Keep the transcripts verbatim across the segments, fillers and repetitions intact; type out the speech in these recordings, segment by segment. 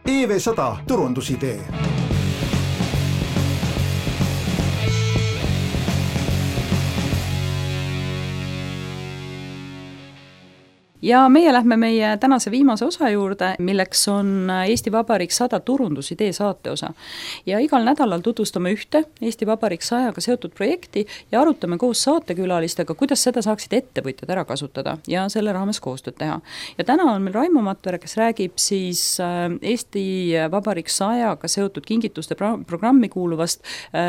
E V sada turundusidee. Ja meie lähme meie tänase viimase osa juurde, milleks on Eesti Vabariik sada turundusidee saateosa. Ja igal nädalal tutvustame ühte Eesti Vabariik sajaga seotud projekti ja arutame koos saatekülalistega, kuidas seda saaksid ettevõtjad ära kasutada ja selle raames koostööd teha. Ja täna on meil Raimo Matvere, kes räägib siis Eesti Vabariik sajaga seotud kingituste programmi kuuluvast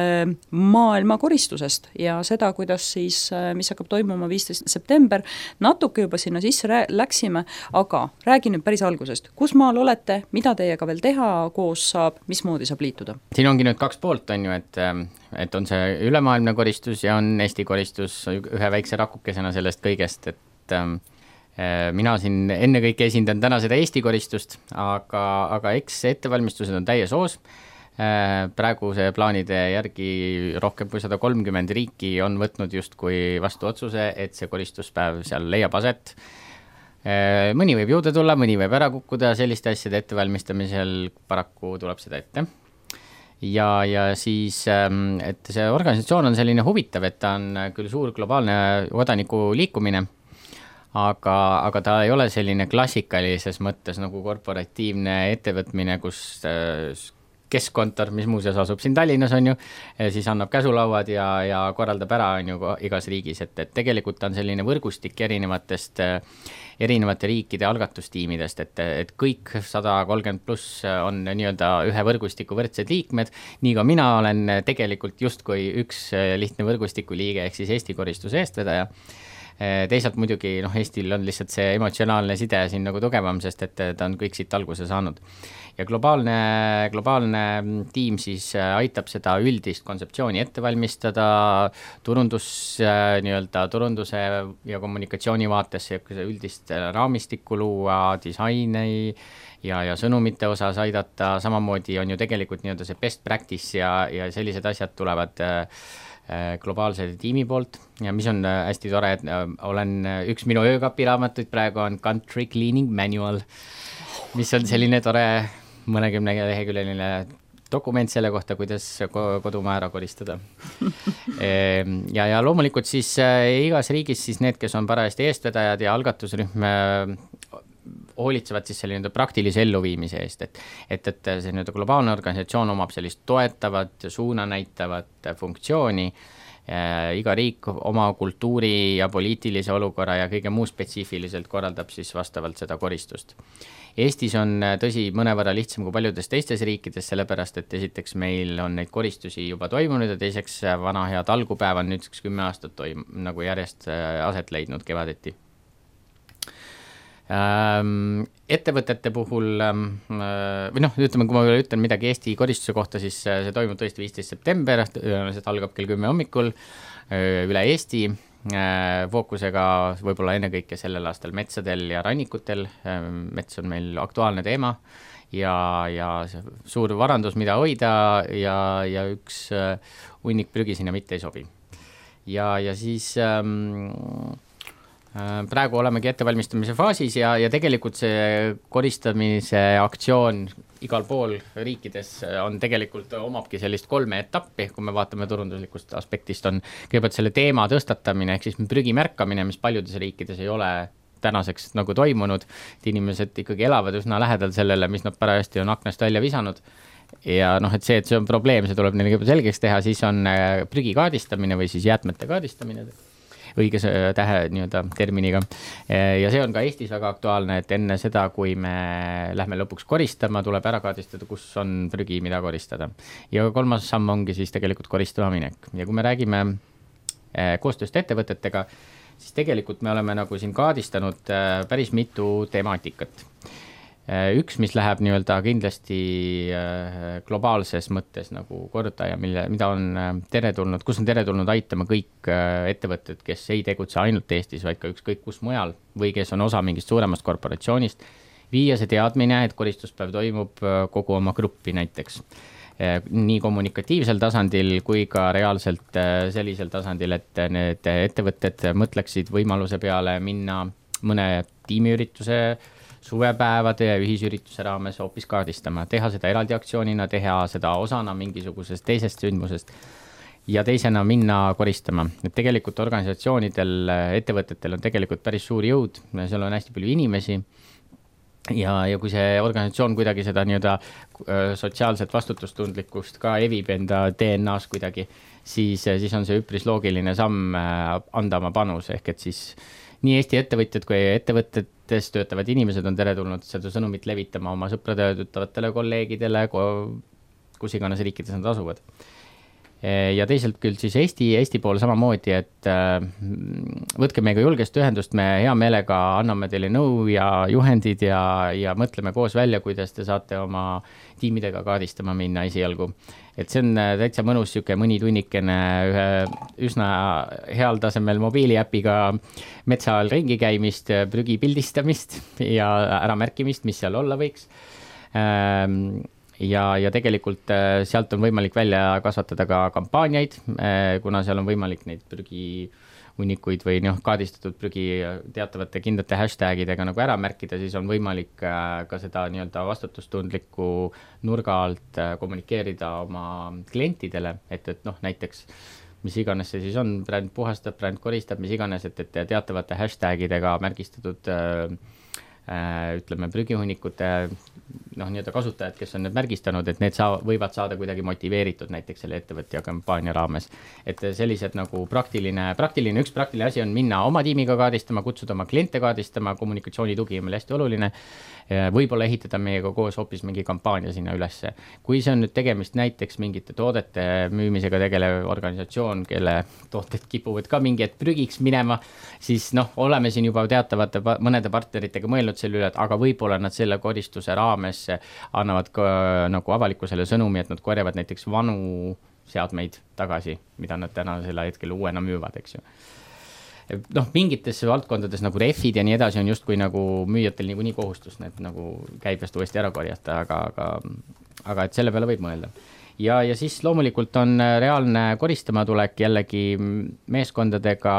maailma koristusest ja seda, kuidas siis, mis hakkab toimuma viisteist september, natuke juba sinna sisse läksime, aga räägin nüüd päris algusest. Kus maal olete, mida teiega veel teha koos saab, mismoodi saab liituda? Siin ongi nüüd kaks poolt, on ju, et, et on see ülemaailmne koristus ja on Eesti koristus ühe väikse rakukesena sellest kõigest, et äh, mina siin enne kõike esindan täna seda Eesti koristust, aga, aga eks ettevalmistused on täies oos. Äh, praeguse plaanide järgi rohkem kui sada kolmkümmend riiki on võtnud just kui vastu otsuse, et see koristuspäev seal leiab aset. Mõni võib juurde tulla, mõni võib ära kukkuda, selliste asjade ettevalmistamisel paraku tuleb seda ette. Ja, ja siis, et see organisatsioon on selline huvitav, et ta on küll suur globaalne kodaniku liikumine, aga, aga ta ei ole selline klassikalises mõttes nagu korporatiivne ettevõtmine, kus keskkontor, mis muuseas asub siin Tallinnas on ju, siis annab käsulauad ja, ja korraldab ära on ju igas riigis, et, et tegelikult on selline võrgustik erinevatest, erinevate riikide algatustiimidest, et, et kõik sada kolmkümmend pluss on nii-öelda ühe võrgustiku võrdsed liikmed, nii ka mina olen tegelikult justkui üks lihtne võrgustiku liige, ehk siis Eesti koristuse eestvedaja. Teisalt muidugi noh, Eestil on lihtsalt see emotsionaalne side siin nagu tugevam, sest et ta on kõik siit alguse saanud. Ja globaalne, globaalne tiim siis aitab seda üldist kontseptsiooni ette valmistada, turundus, nii-öelda turunduse ja kommunikatsiooni vaates üldist raamistikku luua, disaini ja, ja sõnumite osas aidata, samamoodi on ju tegelikult nii-öelda see best practice ja, ja sellised asjad tulevad globaalse tiimi poolt ja mis on hästi tore, et olen üks minu öökapiraamatuid praegu on Country Cleaning Manual, mis on selline tore mõnekümne leheküljeline dokument selle kohta, kuidas kodumaa ära koristada. ja, ja loomulikult siis igas riigis siis need, kes on parajasti eestvedajad ja algatusrühm hoolitsevad siis selle praktilise elluviimise eest, et, et, et see globaalne organisatsioon omab sellist toetavat, suuna näitavat funktsiooni, iga riik oma kultuuri ja poliitilise olukorra ja kõige muu spetsiifiliselt korraldab siis vastavalt seda koristust. Eestis on tõsi mõnevõrra lihtsam kui paljudes teistes riikides, sellepärast et esiteks meil on neid koristusi juba toimunud ja teiseks vana hea talgupäev on nüüdseks kümme aastat toim, nagu järjest aset leidnud kevadeti. Ähm, ettevõtete puhul või noh, ütleme, kui ma ütlen midagi Eesti koristuse kohta, siis see toimub tõesti viisteist september, see algab kell kümme hommikul üle Eesti, fookusega võib-olla ennekõike sellel aastal metsadel ja rannikutel. Mets on meil aktuaalne teema ja, ja suur varandus, mida hoida ja, ja üks hunnik prügi sinna mitte ei sobi. Ja, ja siis ähm, praegu olemegi ettevalmistamise faasis ja, ja tegelikult see koristamise aktsioon igal pool riikides on tegelikult omabki sellist kolme etappi, kui me vaatame turunduslikust aspektist, on kõigepealt selle teema tõstatamine, ehk siis prügi märkamine, mis paljudes riikides ei ole tänaseks nagu toimunud, et inimesed ikkagi elavad üsna lähedal sellele, mis nad parajasti on aknast välja visanud. Ja noh, et see, et see on probleem, see tuleb neile kõigepealt selgeks teha, siis on prügi kaadistamine või siis jäätmete kaadistamine, õiges tähe nii-öelda terminiga. Ja see on ka Eestis väga aktuaalne, et enne seda, kui me lähme lõpuks koristama, tuleb ära kaadistada, kus on prügi, mida koristada. Ja kolmas samm ongi siis tegelikult koristama minek. Ja kui me räägime koostööst ettevõtetega, siis tegelikult me oleme nagu siin kaadistanud päris mitu temaatikat. Üks, mis läheb nii-öelda kindlasti globaalses mõttes nagu korda ja mille, mida on teretulnud, kus on teretulnud aitama kõik ettevõtted, kes ei tegutse ainult Eestis, vaid ka ükskõik kus mujal või kes on osa mingist suuremast korporatsioonist, viia see teadmine, et koristuspäev toimub kogu oma gruppi näiteks. Nii kommunikatiivsel tasandil kui ka reaalselt sellisel tasandil, et need ettevõtted mõtleksid võimaluse peale minna mõne tiimiürituse suvepäevade ja ühisürituse raames hoopis kaardistama, teha seda eraldi aktsioonina, teha seda osana mingisugusest teisest sündmusest ja teisena minna koristama. Et tegelikult organisatsioonidel, ettevõtetel on tegelikult päris suur jõud, seal on hästi palju inimesi ja, ja kui see organisatsioon kuidagi seda nii-öelda sotsiaalset vastutustundlikkust ka evib enda D N A-s kuidagi, siis, siis on see üpris loogiline samm anda oma panus, ehk et siis nii Eesti ettevõtjad kui ettevõtetes töötavad inimesed on teretulnud seda sõnumit levitama oma sõpradele, tuttavatele kolleegidele, kus iganes riikides nad asuvad. Ja teiselt küll siis Eesti, Eesti pool samamoodi, et võtke meiega julgest ühendust, me hea meelega anname teile nõu ja juhendid ja, ja mõtleme koos välja, kuidas te saate oma tiimidega kaardistama minna esialgu. Et see on täitsa mõnus siuke mõni tunnikene ühe üsna heal tasemel mobiiliäpiga metsa all ringi käimist, prügi pildistamist ja äramärkimist, mis seal olla võiks. Ja, ja tegelikult sealt on võimalik välja kasvatada ka kampaaniaid, kuna seal on võimalik neid prügi unnikuid või noh, kaardistatud prügi teatavate kindlate hashtagidega nagu ära märkida, siis on võimalik ka seda nii-öelda vastutustundliku nurga alt kommunikeerida oma klientidele, et, et noh, näiteks mis iganes see siis on, bränd puhastab, bränd koristab, mis iganes, et, et teatavate hashtagidega märgistatud ütleme prügihunnikute noh, nii-öelda kasutajad, kes on need märgistanud, et need saa, võivad saada kuidagi motiveeritud näiteks selle ettevõtja kampaania raames. Et sellised nagu praktiline, praktiline, üks praktiline asi on minna oma tiimiga kaardistama, kutsuda oma kliente kaardistama, kommunikatsioonitugi on meil hästi oluline, võib-olla ehitada meiega koos hoopis mingi kampaania sinna ülesse. Kui see on nüüd tegemist näiteks mingite toodete müümisega tegelev organisatsioon, kelle tooted kipuvad ka mingi et prügiks minema, siis noh, oleme siin juba teatavate mõnede partneritega mõelnud selle üle, et aga võib-olla nad selle koristuse raames annavad ka nagu avalikkusele sõnumi, et nad korjavad näiteks vanu seadmeid tagasi, mida nad täna selle hetkel uuena müüvad, eks ju. Noh, mingites valdkondades nagu refid ja nii edasi on justkui nagu müüjatel nii, nii kohustus need nagu käibest uuesti ära korjata, aga, aga, aga et selle peale võib mõelda. Ja, ja siis loomulikult on reaalne koristama tulek jällegi meeskondadega,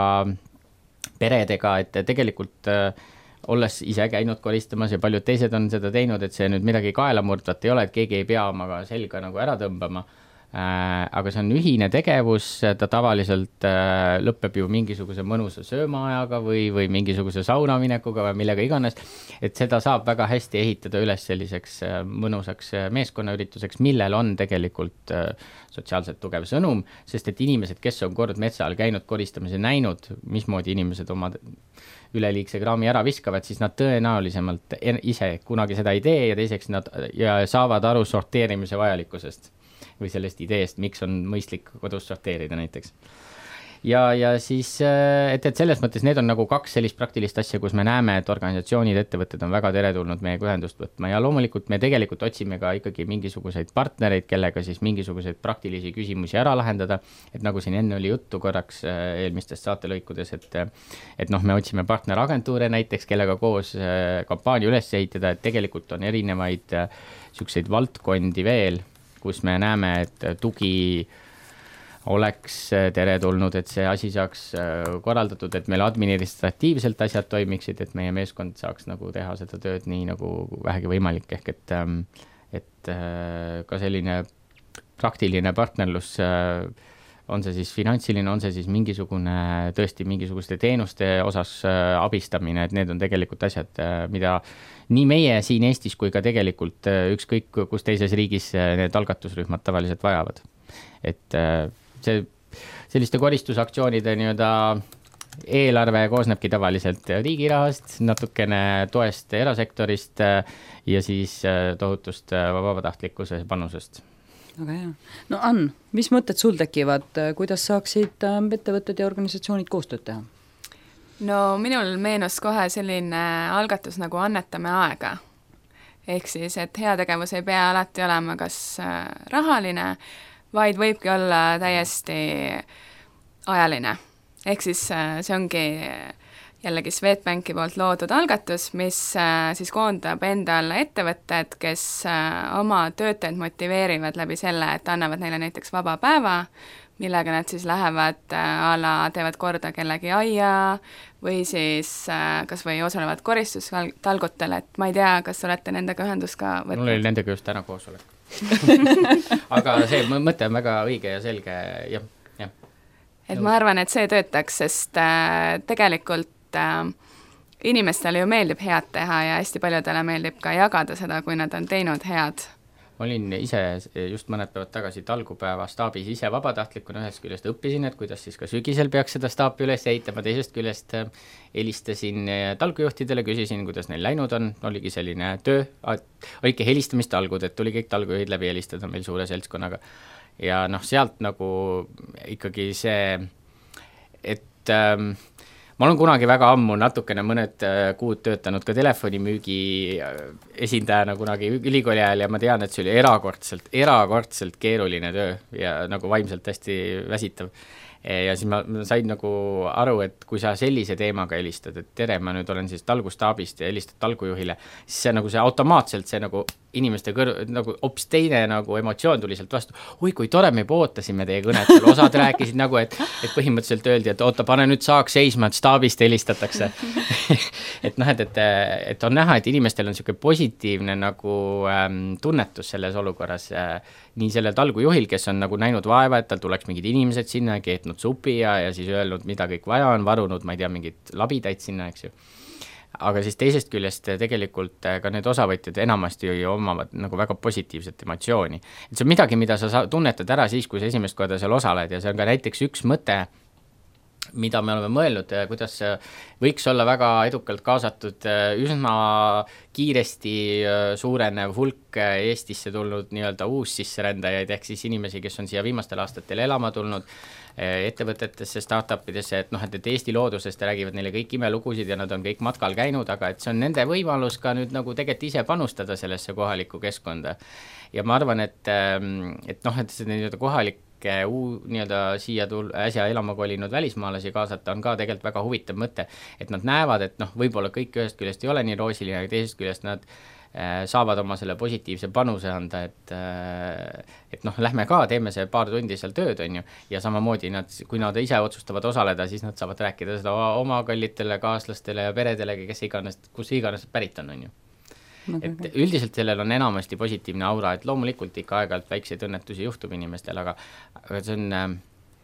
peredega, et tegelikult olles ise käinud koristamas ja paljud teised on seda teinud, et see nüüd midagi kaelamurdvat ei ole, et keegi ei pea omaga selga nagu ära tõmbama. Äh, aga see on ühine tegevus, ta tavaliselt äh, lõpeb ju mingisuguse mõnusa söömaajaga või, või mingisuguse saunaminekuga või millega iganes, et seda saab väga hästi ehitada üles selliseks äh, mõnusaks meeskonnaürituseks, millel on tegelikult äh, sotsiaalselt tugev sõnum, sest et inimesed, kes on kord metsa all käinud koristamise näinud, mismoodi inimesed oma üleliigse kraami ära viskavad, siis nad tõenäolisemalt ise kunagi seda ei tee ja teiseks nad ja saavad aru sorteerimise vajalikkusest või sellest ideest, miks on mõistlik kodus sorteerida näiteks. Ja, ja siis, et, et selles mõttes need on nagu kaks sellist praktilist asja, kus me näeme, et organisatsioonid, ettevõtted on väga teretulnud meiega ühendust võtma ja loomulikult me tegelikult otsime ka ikkagi mingisuguseid partnereid, kellega siis mingisuguseid praktilisi küsimusi ära lahendada, et nagu siin enne oli juttu korraks eelmistest saatelõikudes, et, et noh, me otsime partneragentuure näiteks, kellega koos kampaania üles ehitada, et tegelikult on erinevaid selliseid valdkondi veel, kus me näeme, et tugi oleks teretulnud, et see asi saaks korraldatud, et meil administratiivselt asjad toimiksid, et meie meeskond saaks nagu teha seda tööd nii nagu vähegi võimalik, ehk et, et ka selline praktiline partnerlus, on see siis finantsiline, on see siis mingisugune tõesti mingisuguste teenuste osas abistamine, et need on tegelikult asjad, mida nii meie siin Eestis kui ka tegelikult ükskõik kus teises riigis need algatusrühmad tavaliselt vajavad. Et see, selliste koristusaktsioonide nii-öelda eelarve koosnebki tavaliselt riigirahast, natukene toest erasektorist ja siis tohutust vabatahtlikkuse panusest. Aga hea. No Ann, mis mõtted sul tekivad, kuidas saaksid ettevõtted ja organisatsioonid koostööd teha? No minul meenus kohe selline algatus nagu annetame aega. Ehk siis, et heategevus ei pea alati olema kas rahaline, vaid võibki olla täiesti ajaline. Ehk siis see ongi jällegi Swedbanki poolt loodud algatus, mis siis koondab enda alla ettevõtted, kes oma töötajad motiveerivad läbi selle, et annavad neile näiteks vaba päeva millega nad siis lähevad a la teevad korda kellegi aia või siis kas või osalevad koristustalgutel, et ma ei tea, kas olete nendega ühendust ka võtnud? Mul oli nendega just täna koosolek. Aga see mõte on väga õige ja selge, jah, jah. Et ma arvan, et see töötaks, sest tegelikult äh, inimestele ju meeldib head teha ja hästi paljudele meeldib ka jagada seda, kui nad on teinud head. Ma olin ise just mõned päevad tagasi talgupäeva staabis ise vabatahtlikuna, ühest küljest õppisin, et kuidas siis ka sügisel peaks seda staapi üles ehitama, teisest küljest helistasin talgujuhtidele, küsisin, kuidas neil läinud on, oligi selline töö, oligi helistamistalgud, et tuli kõik talgujuhid läbi helistada meil suure seltskonnaga. Ja noh, sealt nagu ikkagi see, et ähm, ma olen kunagi väga ammu natukene mõned kuud töötanud ka telefonimüügi esindajana kunagi ülikooli ajal ja ma tean, et see oli erakordselt, erakordselt keeruline töö ja nagu vaimselt hästi väsitav. Ja siis ma sain nagu aru, et kui sa sellise teemaga helistad, et tere, ma nüüd olen siis talgustaabist ja helistad talgujuhile, siis see nagu see automaatselt, see nagu inimeste kõr-, nagu hops teine nagu emotsioon tuli sealt vastu. Oi, kui tore, me ootasime teie kõnet, osad rääkisid nagu, et, et põhimõtteliselt öeldi, et oota, pane nüüd saaks seisma, et staabist helistatakse. et noh, et, et, et on näha, et inimestel on selline positiivne nagu ähm, tunnetus selles olukorras äh, nii sellel talgujuhil, kes on nagu näinud vaeva, et tal tuleks mingid inimesed sinna, keetnud supi ja, ja siis öelnud, mida kõik vaja on, varunud, ma ei tea, mingid labidaid sinna, eks ju. Aga siis teisest küljest tegelikult ka need osavõtjad enamasti ju omavad nagu väga positiivset emotsiooni. Et see on midagi, mida sa tunnetad ära siis, kui sa esimest korda seal osaled ja see on ka näiteks üks mõte, mida me oleme mõelnud, kuidas võiks olla väga edukalt kaasatud üsna kiiresti suurenev hulk Eestisse tulnud nii-öelda uus sisserändajaid, ehk siis inimesi, kes on siia viimastel aastatel elama tulnud ettevõtetesse, startupidesse, et noh, et Eesti loodusest räägivad neile kõik imelugusid ja nad on kõik matkal käinud, aga et see on nende võimalus ka nüüd nagu tegelikult ise panustada sellesse kohalikku keskkonda. Ja ma arvan, et, et noh, et see nii-öelda kohalik uu, nii-öelda siia tul-, äsja elama kolinud välismaalasi kaasata on ka tegelikult väga huvitav mõte, et nad näevad, et noh, võib-olla kõik ühest küljest ei ole nii roosiline, aga teisest küljest nad äh, saavad oma selle positiivse panuse anda, et, äh, et noh, lähme ka, teeme see paar tundi seal tööd, on ju, ja samamoodi nad, kui nad ise otsustavad osaleda, siis nad saavad rääkida seda oma kallitele, kaaslastele ja peredele, kes iganes, kus iganes pärit on, on ju. Et üldiselt sellel on enamasti positiivne aura, et loomulikult ikka aeg-ajalt väikseid õnnetusi juhtub inimestel, aga, aga see on,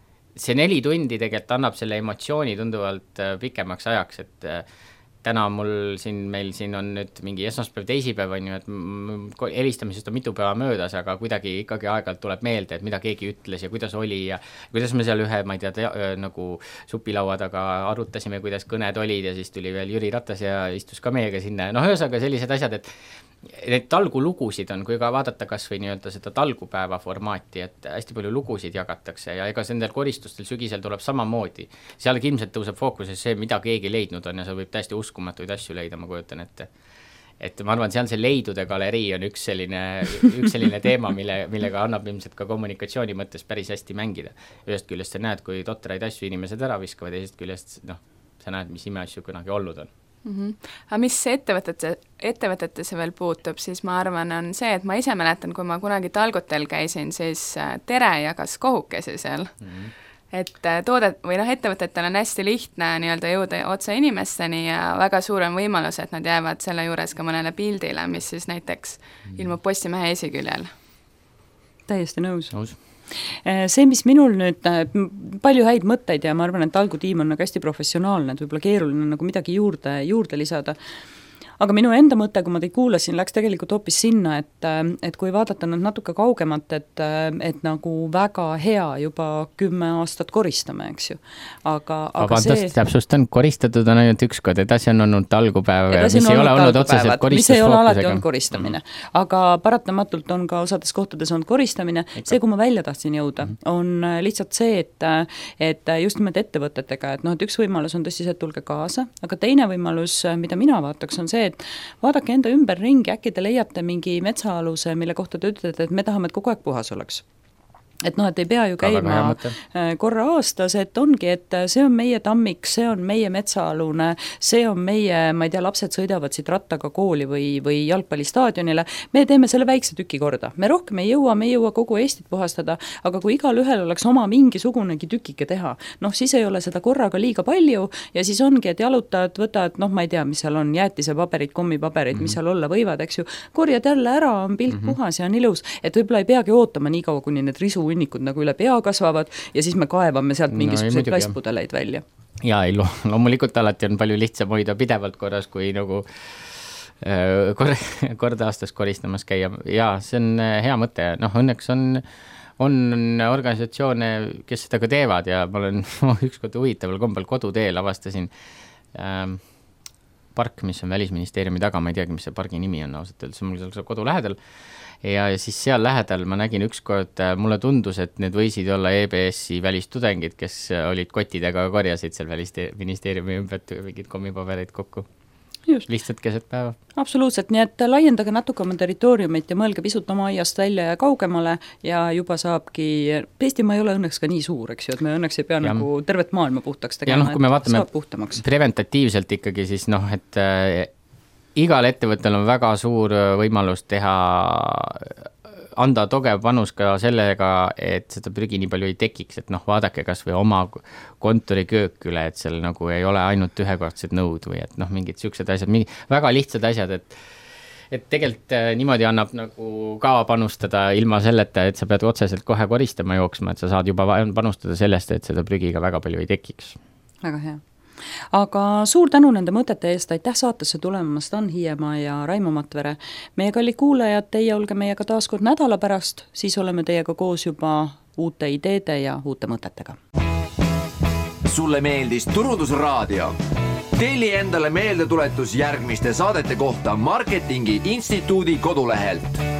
see neli tundi tegelikult annab selle emotsiooni tunduvalt pikemaks ajaks, et täna mul siin, meil siin on nüüd mingi esmaspäev, teisipäev on ju, et helistamisest on mitu päeva möödas, aga kuidagi ikkagi aeg-ajalt tuleb meelde, et mida keegi ütles ja kuidas oli ja kuidas me seal ühe, ma ei tea, tea, nagu supilaua taga arutasime, kuidas kõned olid ja siis tuli veel Jüri Ratas ja istus ka meiega sinna. Noh, ühesõnaga sellised asjad, et need talgulugusid on, kui ka vaadata kas või nii-öelda seda talgupäeva formaati, et hästi palju lugusid jagatakse ja ega nendel koristustel sügisel tuleb samamoodi. Seal ilmselt tõuseb fookuses see, mida keegi leidnud on ja see võib täiesti uskumatuid asju leida, ma kujutan ette. Et ma arvan, seal see leidude galerii on üks selline, üks selline teema, mille, millega annab ilmselt ka kommunikatsiooni mõttes päris hästi mängida. Ühest küljest sa näed, kui totteraid asju inimesed ära viskavad, teisest küljest noh, sa näed, mis imeasju kunagi olnud on. Mm-hmm. Aga mis ettevõtete, ettevõtetesse veel puutub, siis ma arvan, on see, et ma ise mäletan, kui ma kunagi talgutel käisin, siis Tere jagas kohukesi seal. Mm-hmm. Et toodet või noh, ettevõtetel on hästi lihtne nii-öelda jõuda otse inimesteni ja väga suur on võimalus, et nad jäävad selle juures ka mõnele pildile, mis siis näiteks ilmub Postimehe esiküljel. Täiesti nõus. Nõus. See, mis minul nüüd palju häid mõtteid ja ma arvan, et talgutiim on nagu hästi professionaalne, et võib-olla keeruline nagu midagi juurde, juurde lisada. Aga minu enda mõte, kui ma teid kuulasin, läks tegelikult hoopis sinna, et, et kui vaadata nüüd natuke kaugemat, et, et nagu väga hea juba kümme aastat koristame, eks ju. Aga, aga Vabandust, see... täpsustan, koristatud on ainult üks kord, edasi on olnud talgupäev, mis ei ole olnud otseselt koristusfookusega. Mis ei ole alati olnud koristamine. Mm. Aga paratamatult on ka osades kohtades olnud koristamine. Ikka. See, kui ma välja tahtsin jõuda, mm. on lihtsalt see, et, et just nimelt ettevõtetega, et noh, et üks võimalus on tõesti see, et tulge kaasa, aga teine võimalus, mida mina vaataks, on see, et vaadake enda ümber ringi, äkki te leiate mingi metsaaluse, mille kohta te ütlete, et me tahame, et kogu aeg puhas oleks. et noh, et ei pea ju käima korra aastas, et ongi, et see on meie tammik, see on meie metsaalune, see on meie, ma ei tea, lapsed sõidavad siit rattaga kooli või, või jalgpallistaadionile, me teeme selle väikse tüki korda. Me rohkem ei jõua, me ei jõua kogu Eestit puhastada, aga kui igal ühel oleks oma mingisugunegi tükike teha, noh siis ei ole seda korraga liiga palju ja siis ongi, et jalutad, võtad, noh ma ei tea, mis seal on, jäätisepaberid, kommipaberid, mm -hmm. mis seal olla võivad, eks ju, korjad jälle ära, on pilt mm -hmm. puhas ja on ilus, et võib-olla ei peagi ootama nii kaua, kuni need risu hunnikud nagu üle pea kasvavad ja siis me kaevame sealt mingisuguseid no, plastpudeleid välja. Jaa, ei, loomulikult alati on palju lihtsam hoida pidevalt korras, kui nagu äh, kord, kord aastas koristamas käia. Jaa, see on hea mõte. Noh, õnneks on, on organisatsioone, kes seda ka teevad ja ma olen ükskord huvitaval kombel koduteel avastasin ähm, park, mis on Välisministeeriumi taga, ma ei teagi, mis see pargi nimi on ausalt öeldes, mul seal kodu lähedal. Ja siis seal lähedal ma nägin ükskord, mulle tundus, et need võisid olla E B S-i välistudengid, kes olid kotidega korjasid seal Välisministeeriumi ümbert mingid kommipabereid kokku. Just. Lihtsalt keset päeva. Absoluutselt, nii et laiendage natuke oma territooriumit ja mõelge pisut oma aiast välja ja kaugemale ja juba saabki, Eestimaa ei ole õnneks ka nii suur, eks ju, et me õnneks ei pea ja. nagu tervet maailma puhtaks tegema, ja noh, kui me vaatame saab puhtamaks. Preventatiivselt ikkagi siis noh, et äh, igal ettevõttel on väga suur võimalus teha, anda togev panus ka sellega, et seda prügi nii palju ei tekiks, et noh, vaadake kas või oma kontori köök üle, et seal nagu ei ole ainult ühekordsed nõud või et noh, mingid siuksed asjad, mingi väga lihtsad asjad, et et tegelikult niimoodi annab nagu ka panustada ilma selleta, et sa pead otseselt kohe koristama jooksma, et sa saad juba panustada sellest, et seda prügiga väga palju ei tekiks. Väga hea. Aga suur tänu nende mõtete eest, aitäh saatesse tulemast, Ann Hiiemaa ja Raimo Matvere. Meie kallid kuulajad, teie olge meiega taas kord nädala pärast, siis oleme teiega koos juba uute ideede ja uute mõtetega. Sulle meeldis Turundusraadio? Telli endale meeldetuletus järgmiste saadete kohta Marketingi Instituudi kodulehelt.